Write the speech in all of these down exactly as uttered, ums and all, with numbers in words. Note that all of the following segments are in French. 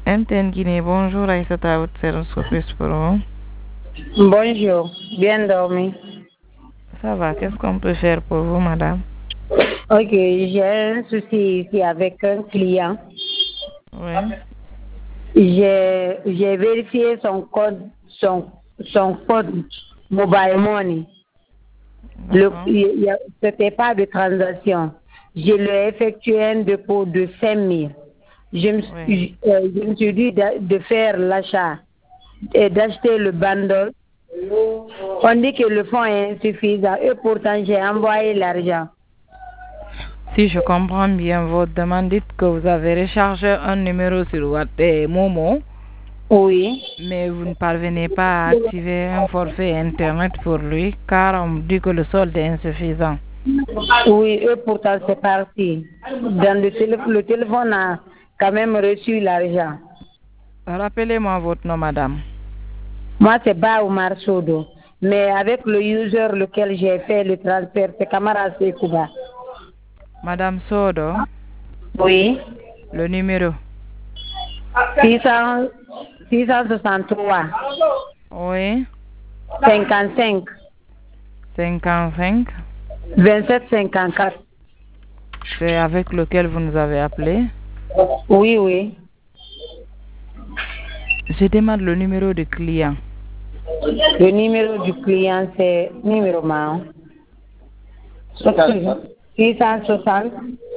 M T N Guinée, bonjour, Aïssata à votre service surprise pour vous. Bonjour, bien dormi. Ça va, qu'est-ce qu'on peut faire pour vous, madame? Ok, j'ai un souci ici avec un client. Oui. J'ai j'ai vérifié son code, son, son code mobile money. Le, ce n'était pas de transaction. Je lui ai effectué un dépôt de cinq mille. Je me, Oui. je, euh, je me suis dit de, de faire l'achat et d'acheter le bundle. On dit que le fonds est insuffisant et pourtant j'ai envoyé l'argent. Si je comprends bien votre demande, dites que vous avez rechargé un numéro sur votre Momo. Oui. Mais vous ne parvenez pas à activer un forfait Internet pour lui car on dit que le solde est insuffisant. Oui, et pourtant c'est parti. Dans le, télé le téléphone a quand même reçu l'argent. Rappelez-moi votre nom, madame. Moi, c'est Baoumar Sodo. Mais avec le user lequel j'ai fait le transfert, c'est Kamara Sekouba. Madame Sodo. Oui. Le numéro. six cent, six cent soixante-trois. Oui. cinquante-cinq. cinquante-cinq. vingt-sept cinquante-quatre. C'est avec lequel vous nous avez appelé? Oui, oui. Je demande le numéro du client. Le numéro du client, c'est numéro man. six cent soixante.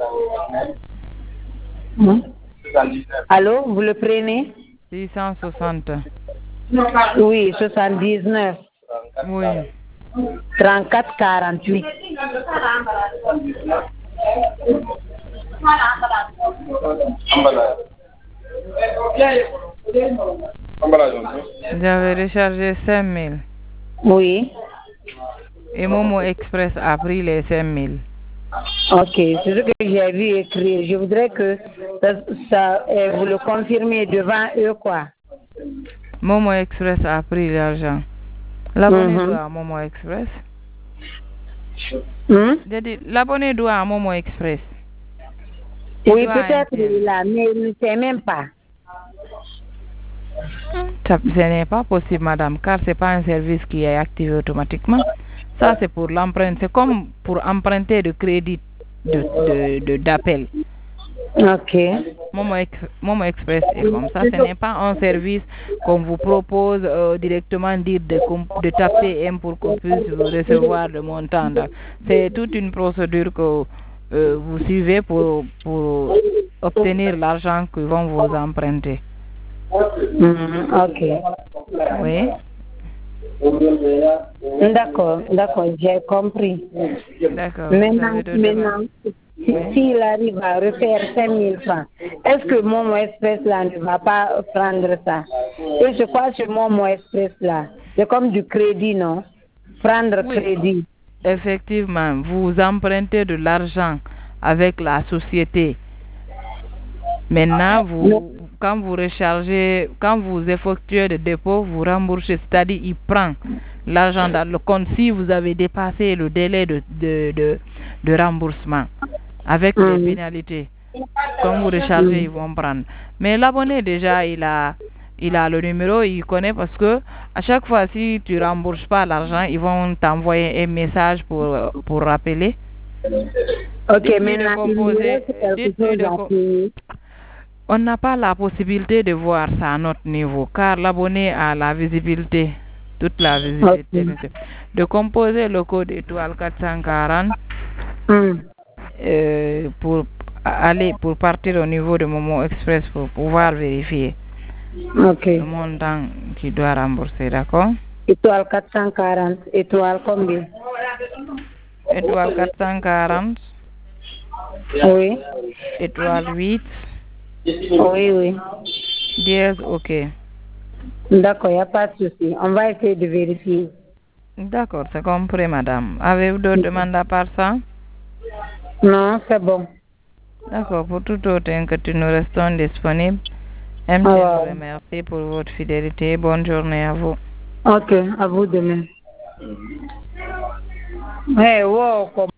Hmm? Allô, vous le prenez? six cent soixante. Oui, soixante-dix-neuf. Oui. trente-quatre quarante-huit. Vous avez rechargé cinq mille. Oui. Et Momo Express a pris les cinq mille. Ok, c'est ce que j'ai vu écrire. Je voudrais que ça, ça euh, vous le confirmez devant eux, quoi. Momo Express a pris l'argent. L'abonné Mm-hmm. doit à Momo Express. Hmm? L'abonné doit à Momo Express. Il oui, peut-être il a, mais il ne sait même pas. Ça, ce n'est pas possible, madame, car ce n'est pas un service qui est activé automatiquement. Ça, c'est pour l'empreinte. C'est comme pour emprunter de crédit de, de, de, d'appel. Ok. Momo, Ex, Momo Express est comme ça. Ce n'est pas un service qu'on vous propose euh, directement dire de, de taper M pour qu'on puisse recevoir le montant. C'est toute une procédure que euh, vous suivez pour, pour obtenir l'argent qu'ils vont vous emprunter. Mmh, ok. Oui. D'accord, d'accord, j'ai compris. D'accord. Maintenant, maintenant s'il oui. si arrive à refaire cinq mille francs, est-ce que Momo Express là ne va pas prendre ça? Et je crois que Momo Express là, c'est comme du crédit, non? Prendre oui. crédit. Effectivement, vous empruntez de l'argent avec la société. Maintenant, vous, quand vous rechargez, quand vous effectuez le dépôt, vous remboursez, c'est-à-dire il prend l'argent dans le compte si vous avez dépassé le délai de, de, de, de remboursement avec mmh. les pénalités. Quand vous rechargez, mmh. ils vont prendre. Mais l'abonné, déjà, il a, il a le numéro, il connaît parce que à chaque fois, si tu ne rembourses pas l'argent, ils vont t'envoyer un message pour, pour rappeler. Ok, maintenant, il me reste quelque chose à payer. On n'a pas la possibilité de voir ça à notre niveau, car l'abonné a la visibilité, toute la visibilité. Okay. De composer le code étoile quatre cent quarante mm. euh, pour aller, pour partir au niveau de Momo Express pour pouvoir vérifier okay. le montant qui doit rembourser, d'accord? Étoile quatre cent quarante, étoile combien? Étoile quatre cent quarante. Oui. Étoile huit. Oui, oui. Dièse, ok. D'accord, il n'y a pas de souci. On va essayer de vérifier. D'accord, c'est compris, madame. Avez-vous d'autres demandes à part ça? Non, c'est bon. D'accord, pour tout autre inquiétude, nous restons disponibles. M T N vous remercie pour votre fidélité. Bonne journée à vous. Ok, à vous demain. Hey, wow.